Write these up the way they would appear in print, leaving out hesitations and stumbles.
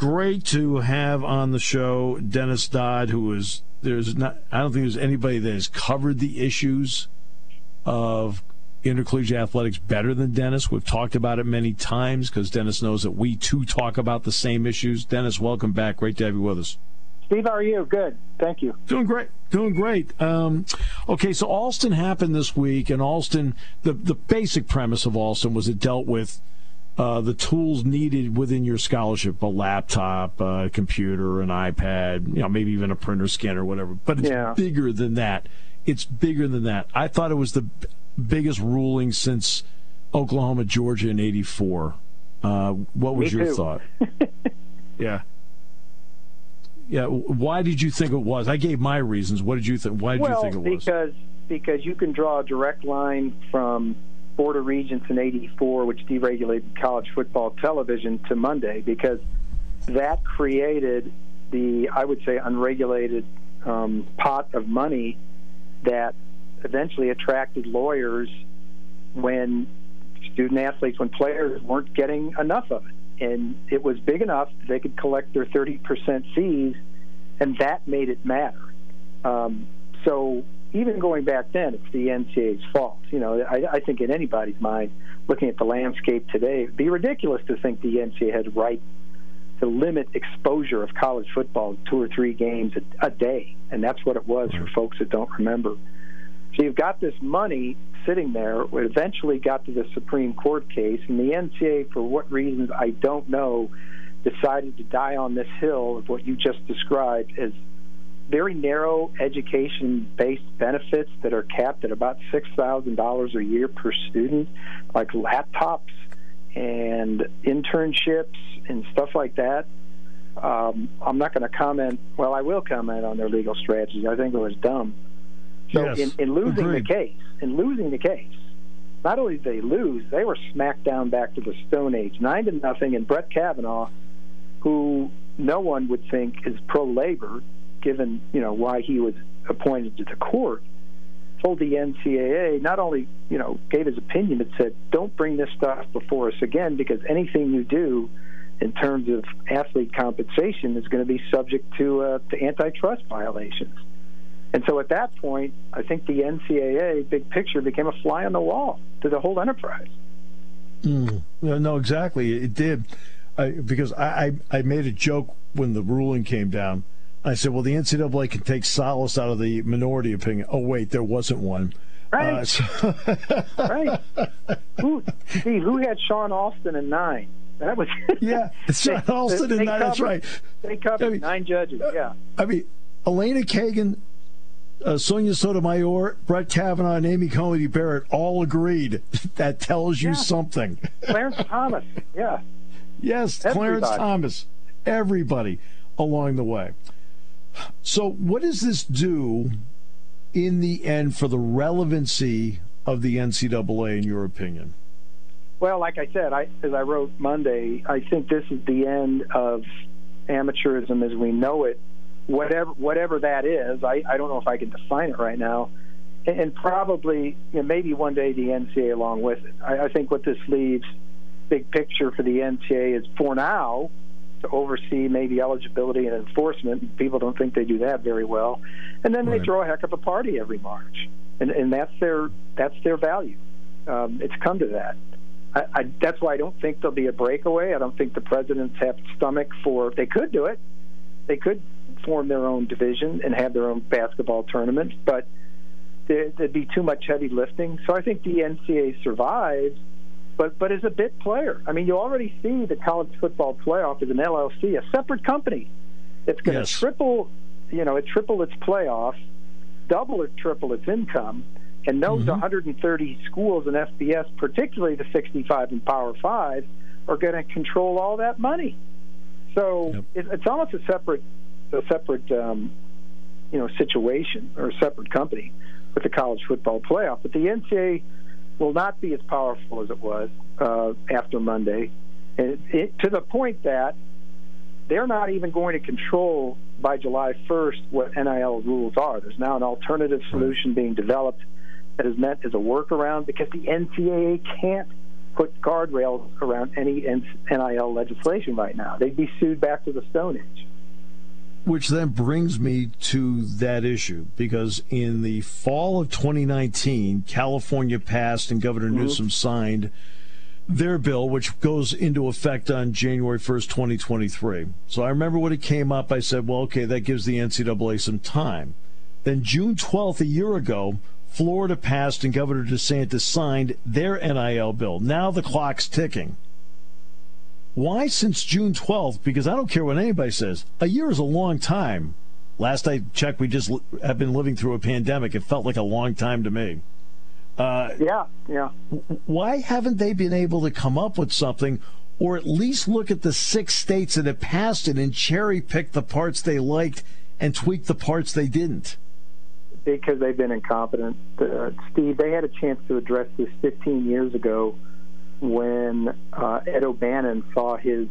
great to have on the show Dennis Dodd, I don't think there's anybody that has covered the issues of intercollegiate athletics better than Dennis. We've talked about it many times because Dennis knows that we too talk about the same issues. Dennis, welcome back. Great to have you with us. Steve, how are you? Good. Thank you. Doing great. Okay, so Alston happened this week, and Alston, the basic premise of Alston was it dealt with the tools needed within your scholarship, a laptop, a computer, an iPad, maybe even a printer scanner, whatever. But it's bigger than that. I thought it was the biggest ruling since Oklahoma, Georgia in '84. What was your thought? Yeah. Why did you think it was? I gave my reasons. What did you think? Why did you think it was? Because you can draw a direct line from Board of Regents in '84, which deregulated college football television, to Monday, because that created the, I would say, unregulated pot of money that eventually attracted lawyers when student-athletes, when players weren't getting enough of it. And it was big enough that they could collect their 30% fees, and that made it matter. So even going back then, it's the NCAA's fault. I think in anybody's mind, looking at the landscape today, it would be ridiculous to think the NCAA had a right to limit exposure of college football to 2 or 3 games a day, and that's what it was for folks that don't remember. So you've got this money sitting there. It eventually got to the Supreme Court case, and the NCAA, for what reasons I don't know, decided to die on this hill of what you just described as very narrow education-based benefits that are capped at about $6,000 a year per student, like laptops and internships and stuff like that. I'm not going to comment. Well, I will comment on their legal strategy. I think it was dumb. So yes, in losing the case, not only did they lose, they were smacked down back to the Stone Age, 9-0, and Brett Kavanaugh, who no one would think is pro-labor, given why he was appointed to the court, told the NCAA, not only gave his opinion, but said, don't bring this stuff before us again, because anything you do in terms of athlete compensation is going to be subject to antitrust violations. And so at that point, I think the NCAA, big picture, became a fly on the wall to the whole enterprise. No, exactly. It did. Because I made a joke when the ruling came down. I said, well, the NCAA can take solace out of the minority opinion. Oh, wait, there wasn't one. Right. Right. Who had Sean Alston in 9? That was Sean Alston in 9. That's right. They covered 9 judges. Yeah. I mean, Elena Kagan, Sonia Sotomayor, Brett Kavanaugh, and Amy Coney Barrett all agreed. That tells you something. Clarence Thomas. Yeah. Yes, Everybody. Clarence Thomas. Everybody along the way. So what does this do in the end for the relevancy of the NCAA, in your opinion? Well, like I said, as I wrote Monday, I think this is the end of amateurism as we know it, whatever that is. I don't know if I can define it right now. And probably, maybe one day the NCAA along with it. I think what this leaves, big picture for the NCAA, is for now to oversee maybe eligibility and enforcement. People don't think they do that very well. And then they throw a heck of a party every March. And that's their value. It's come to that. That's why I don't think there'll be a breakaway. I don't think the presidents have stomach for. They could do it. They could form their own division and have their own basketball tournament, but there'd be too much heavy lifting. So I think the NCAA survives, but as a bit player. I mean, you already see the college football playoff as an LLC, a separate company. It's going to triple its playoff, double or triple its income. And those 130 schools in FBS, particularly the 65 in Power 5, are going to control all that money. So it's almost a separate situation, or a separate company with the college football playoff. But the NCAA will not be as powerful as it was after Monday, and to the point that they're not even going to control by July 1st what NIL rules are. There's now an alternative solution being developed that is meant as a workaround, because the NCAA can't put guardrails around any NIL legislation right now. They'd be sued back to the Stone Age. Which then brings me to that issue, because in the fall of 2019, California passed and Governor Newsom signed their bill, which goes into effect on January 1st, 2023. So I remember when it came up, I said, well, okay, that gives the NCAA some time. Then June 12th, a year ago, Florida passed and Governor DeSantis signed their NIL bill. Now the clock's ticking. Why since June 12th? Because I don't care what anybody says. A year is a long time. Last I checked, we just have been living through a pandemic. It felt like a long time to me. Yeah. Why haven't they been able to come up with something, or at least look at the 6 states that have passed it and cherry-pick the parts they liked and tweak the parts they didn't? Because they've been incompetent. Steve, they had a chance to address this 15 years ago when Ed O'Bannon saw his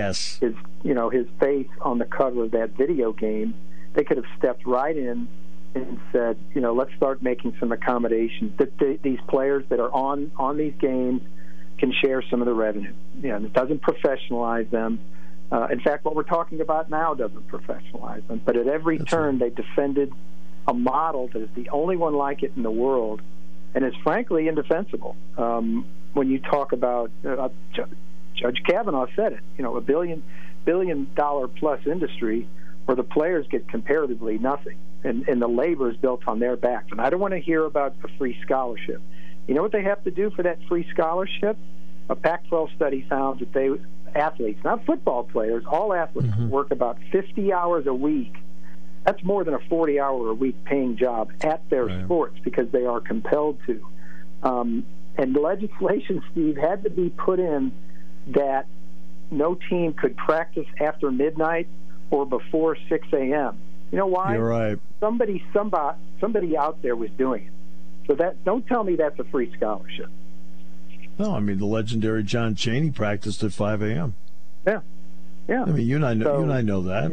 face on the cover of that video game. They could have stepped right in and said, let's start making some accommodations that these players that are on these games can share some of the revenue. It doesn't professionalize them. In fact, what we're talking about now doesn't professionalize them. But at every turn, they defended a model that is the only one like it in the world, and is frankly indefensible. When you talk about Judge Kavanaugh said it, a $1 billion plus industry where the players get comparatively nothing, and the labor is built on their backs. And I don't want to hear about a free scholarship. You know what they have to do for that free scholarship? A Pac-12 study found that athletes, not football players, all athletes work about 50 hours a week. That's more than a 40-hour-a-week paying job at their sports because they are compelled to. And legislation, Steve, had to be put in that no team could practice after midnight or before 6 a.m. You know why? You're right. Somebody out there was doing it. So don't tell me that's a free scholarship. No, I mean, the legendary John Chaney practiced at 5 a.m. Yeah. I mean, you and I know that.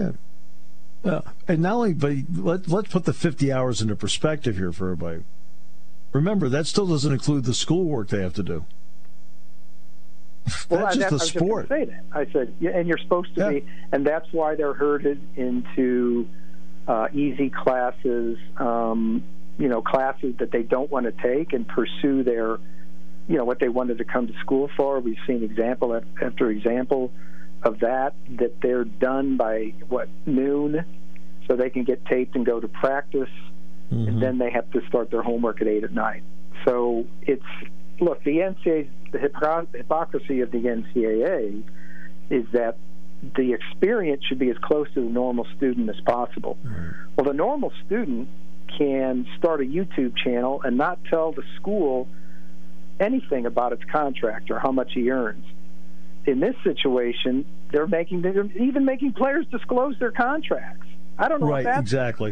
Yeah. And not only, but let's put the 50 hours into perspective here for everybody. Remember, that still doesn't include the schoolwork they have to do. That's just a sport. I said, and you're supposed to be, and that's why they're herded into easy classes, classes that they don't want to take and pursue their, what they wanted to come to school for. We've seen example after example of that they're done by noon, so they can get taped and go to practice, and then they have to start their homework at 8 at night. So the NCAA, the hypocrisy of the NCAA is that the experience should be as close to the normal student as possible. Well, the normal student can start a YouTube channel and not tell the school anything about its contract or how much he earns. In this situation, they're even making players disclose their contracts. I don't know. Right, exactly.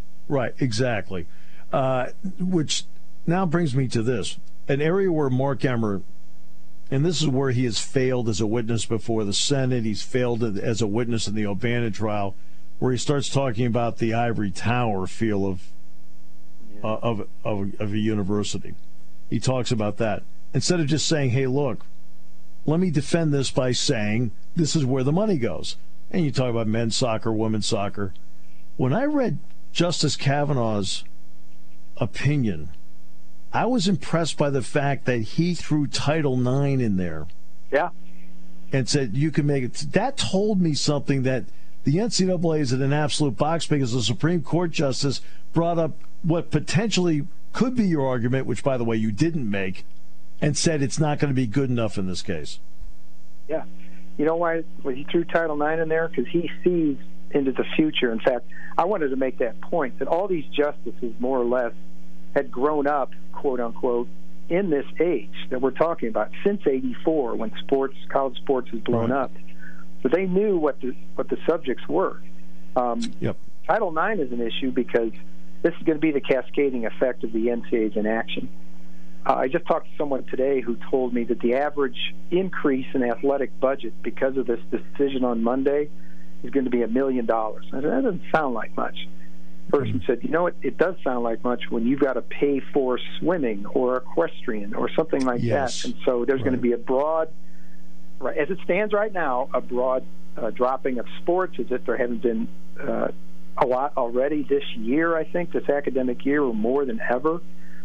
Which now brings me to this. An area where Mark Emmert, and this is where he has failed as a witness before the Senate, he's failed as a witness in the O'Bannon trial, where he starts talking about the ivory tower feel of a university. He talks about that. Instead of just saying, hey, look, let me defend this by saying this is where the money goes. And you talk about men's soccer, women's soccer. When I read Justice Kavanaugh's opinion, I was impressed by the fact that he threw Title IX in there. Yeah. And said you can make it. That told me something, that the NCAA is in an absolute box, because the Supreme Court justice brought up what potentially could be your argument, which, by the way, you didn't make, and said it's not going to be good enough in this case. Yeah. You know why he threw Title IX in there? Because he sees into the future. In fact, I wanted to make that point, that all these justices, more or less, had grown up, quote unquote, in this age that we're talking about since '84, when college sports has blown up. So they knew what the subjects were. Title IX is an issue because this is going to be the cascading effect of the NCAA's inaction. I just talked to someone today who told me that the average increase in athletic budget because of this decision on Monday is going to be $1 million. That doesn't sound like much. person said, it does sound like much when you've got to pay for swimming or equestrian or something like that. And so there's going to be a broad, as it stands right now, a broad dropping of sports, as if there haven't been a lot already this year, I think, this academic year, or more than ever.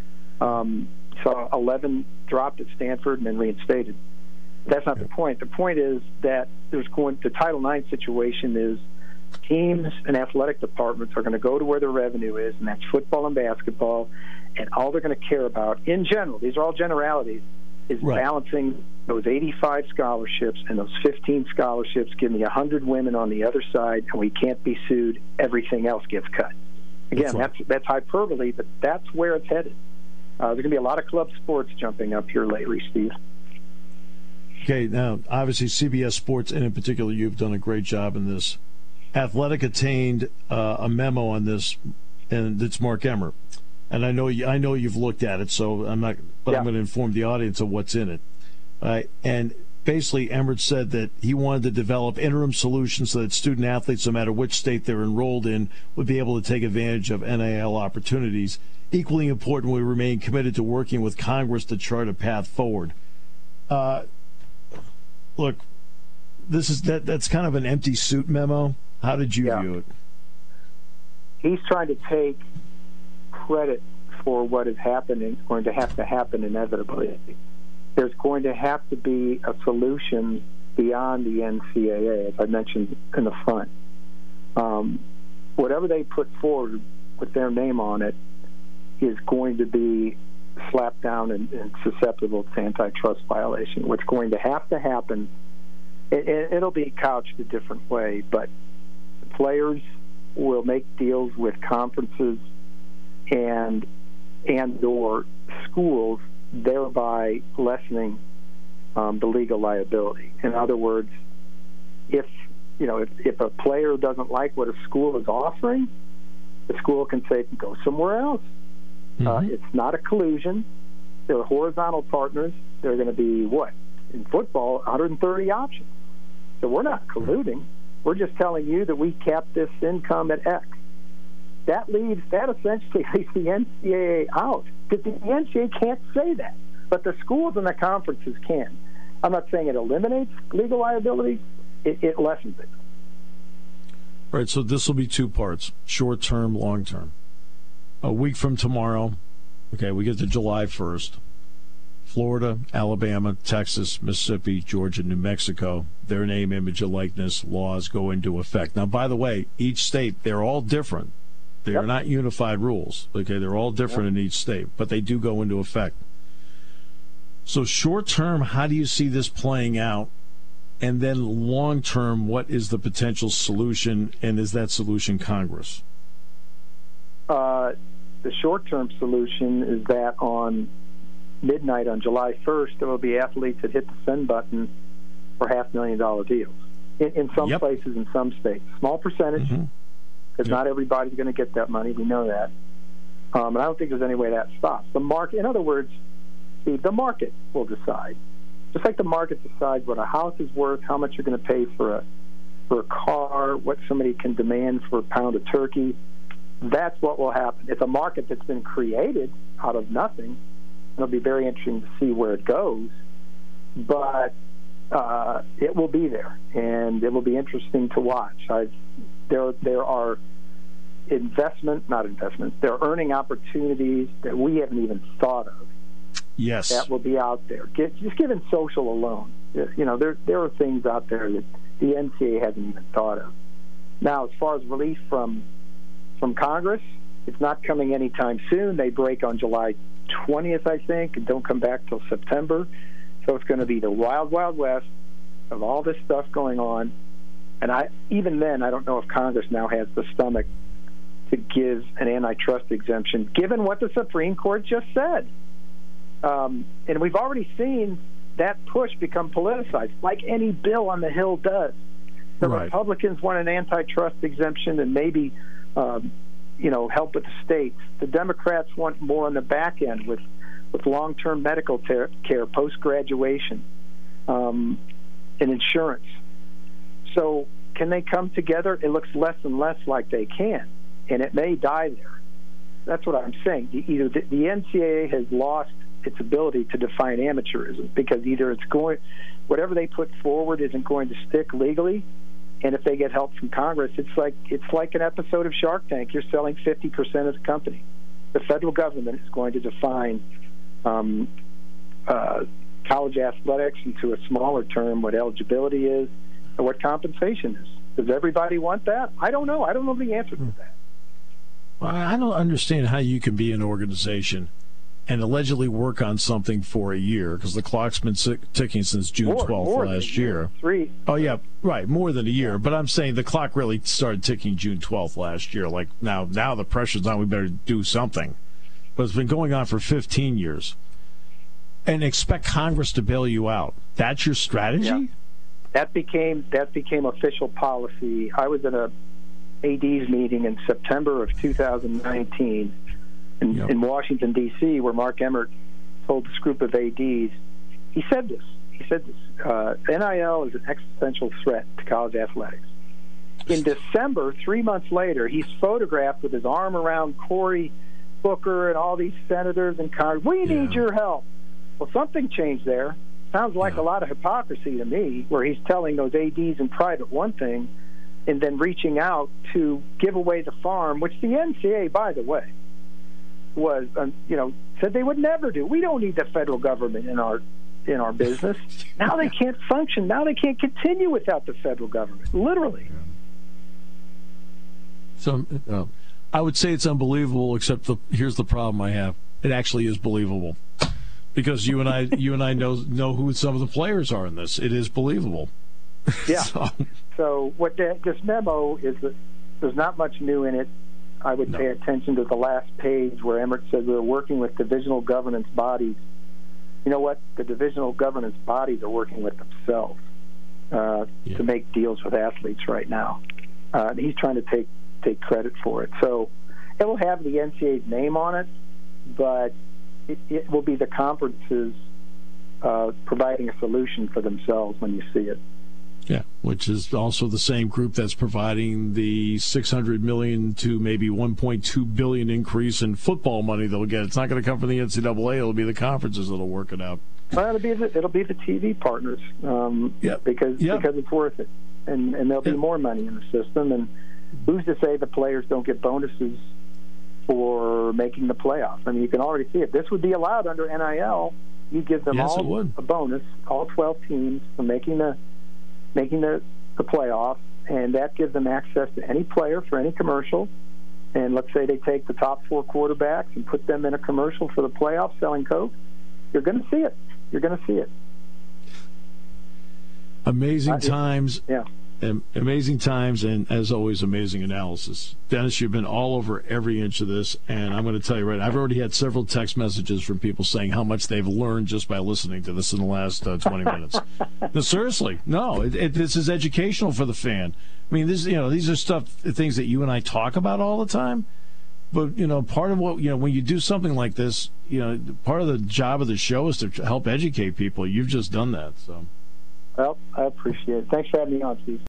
So 11 dropped at Stanford and then reinstated. That's not the point. The point is that the Title IX situation is teams and athletic departments are going to go to where their revenue is, and that's football and basketball, and all they're going to care about, in general, these are all generalities, is balancing those 85 scholarships and those 15 scholarships. Give me 100 women on the other side, and we can't be sued. Everything else gets cut. Again, that's hyperbole, but that's where it's headed. There's going to be a lot of club sports jumping up here lately, Steve. Okay, now, obviously, CBS Sports, and in particular, you've done a great job in this. Athletic attained a memo on this, and it's Mark Emmert. And I know you've looked at it, so I'm not. But I'm going to inform the audience of what's in it. And basically, Emmert said that he wanted to develop interim solutions so that student athletes, no matter which state they're enrolled in, would be able to take advantage of NIL opportunities. Equally important, we remain committed to working with Congress to chart a path forward. Look, that's kind of an empty suit memo. How did you view it? He's trying to take credit for what is happening, going to have to happen inevitably. There's going to have to be a solution beyond the NCAA, as I mentioned in the front. Whatever they put forward with their name on it is going to be slapped down and susceptible to antitrust violation. What's going to have to happen, it'll be couched a different way, but players will make deals with conferences and or schools, thereby lessening the legal liability. In other words, if a player doesn't like what a school is offering, the school can say go somewhere else. It's not a collusion. They're horizontal partners. They're going to be, in football, 130 options. So we're not colluding. We're just telling you that we cap this income at X. That essentially leaves the NCAA out, because the NCAA can't say that. But the schools and the conferences can. I'm not saying it eliminates legal liability. It lessens it. All right, so this will be two parts, short-term, long-term. A week from tomorrow, we get to July 1st. Florida, Alabama, Texas, Mississippi, Georgia, New Mexico, their name, image, and likeness laws go into effect. Now, by the way, each state, they're all different. They are not unified rules. They're all different in each state, but they do go into effect. So short term, how do you see this playing out? And then long term, what is the potential solution, and is that solution Congress? The short-term solution is that on midnight on July 1st, there will be athletes that hit the send button for $500,000 deals. In some places, in some states. Small percentage, because not everybody's going to get that money. We know that. And I don't think there's any way that stops. The market, in other words, Steve, the market will decide. Just like the market decides what a house is worth, how much you're going to pay for a car, what somebody can demand for a pound of turkey. That's what will happen. It's a market that's been created out of nothing. It'll be very interesting to see where it goes, but it will be there, and it will be interesting to watch. There are there are earning opportunities that we haven't even thought of. Yes, that will be out there. Just given social alone, there are things out there that the NCAA hasn't even thought of. Now, as far as relief from Congress, it's not coming anytime soon. They break on July 20th, I think, and don't come back till September. So it's going to be the wild, wild west of all this stuff going on. And even then, I don't know if Congress now has the stomach to give an antitrust exemption, given what the Supreme Court just said. And we've already seen that push become politicized, like any bill on the Hill does. The Republicans want an antitrust exemption and maybe help with the states. The Democrats want more on the back end with long-term medical care, post-graduation, and insurance. So can they come together? It looks less and less like they can. and it may die there. That's what I'm saying. Either the NCAA has lost its ability to define amateurism, because either whatever they put forward isn't going to stick legally, and if they get help from Congress, it's like an episode of Shark Tank. You're selling 50% of the company. The federal government is going to define college athletics into a smaller term, what eligibility is and what compensation is. Does everybody want that? I don't know. I don't know the answer to that. Well, I don't understand how you can be an organization and allegedly work on something for a year, because the clock's been ticking since June 12th last year. Oh, yeah, right, more than a year. But I'm saying the clock really started ticking June 12th last year. Like, now the pressure's on, we better do something. But it's been going on for 15 years. And expect Congress to bail you out. That's your strategy? Yeah. That became official policy. I was at a AD's meeting in September of 2019 in Washington, D.C., where Mark Emmert told this group of ADs, he said this, NIL is an existential threat to college athletics. In December, 3 months later, he's photographed with his arm around Cory Booker and all these senators and Congress. We need your help. Well, something changed there. Sounds like a lot of hypocrisy to me, where he's telling those ADs in private one thing and then reaching out to give away the farm, which the NCAA, by the way, was said they would never do. We don't need the federal government in our business. Now they can't function. Now they can't continue without the federal government, literally. So I would say it's unbelievable, except here's the problem I have. It actually is believable. Because you and I know who some of the players are in this. It is believable. Yeah. So what this memo is, that there's not much new in it. I would pay attention to the last page where Emmert said we're working with divisional governance bodies. You know what? The divisional governance bodies are working with themselves to make deals with athletes right now. And he's trying to take credit for it. So it will have the NCAA's name on it, but it will be the conferences providing a solution for themselves when you see it. Yeah, which is also the same group that's providing the $600 million to maybe $1.2 billion increase in football money they'll get. It's not going to come from the NCAA. It'll be the conferences that'll work it out. Well, it'll be the TV partners because it's worth it, and there'll be more money in the system. And who's to say the players don't get bonuses for making the playoffs? I mean, you can already see it. This would be allowed under NIL. You give them all a bonus, all 12 teams, for making the playoffs, and that gives them access to any player for any commercial. And let's say they take the top 4 quarterbacks and put them in a commercial for the playoffs selling Coke. You're going to see it. You're going to see it. Amazing times. Yeah. Amazing times, and as always, amazing analysis. Dennis, you've been all over every inch of this, and I'm going to tell you right, I've already had several text messages from people saying how much they've learned just by listening to this in the last 20 minutes. No, seriously, this is educational for the fan. I mean, these are things that you and I talk about all the time. But part of what when you do something like this, part of the job of the show is to help educate people. You've just done that, so. Well, I appreciate it. Thanks for having me on, Steve.